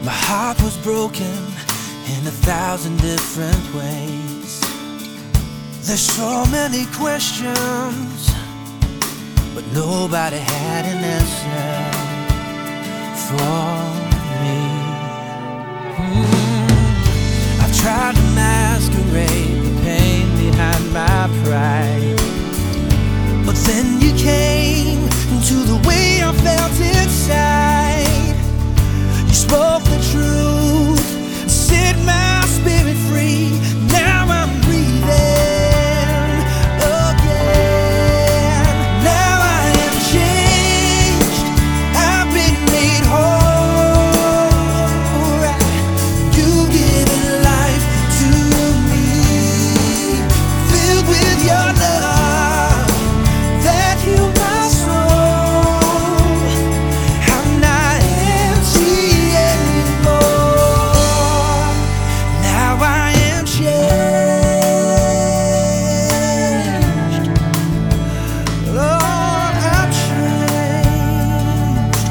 My heart was broken in 1,000 different ways. There's so many questions, but nobody had an answer for me. I've tried to masquerade the pain behind my pride, but then you came into the way I felt inside. You spoke the truth, set my spirit free. Now I'm breathing again. Now I am changed, I've been made whole. You've given life to me, filled with your love that healed my soul. I'm not empty anymore. Now I am changed. Lord, I'm changed.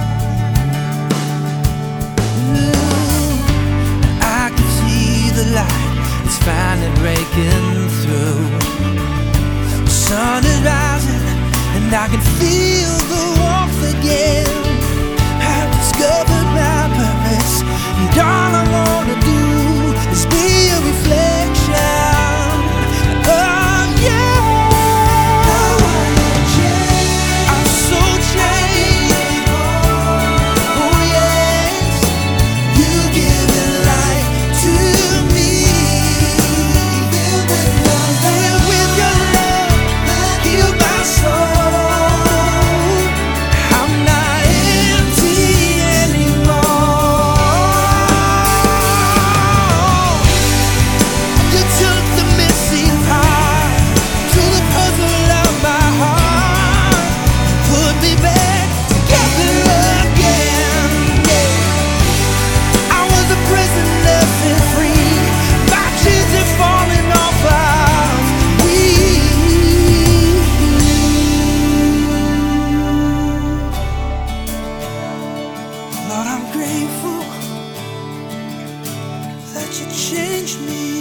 I can see the light, it's finally breaking through. The sun is rising and I can feel the warmth again. I've discovered my purpose, and all I wanna do is be a reflection of you. I'm so changed. Oh yes, you've given life to me. Filled with your love that healed my soul. I'm not empty anymore. You took the missing part to the puzzle of my heart, put me back together again. I was a prisoner set free, my chains had fallen off of me. Lord, I'm grateful that you changed me.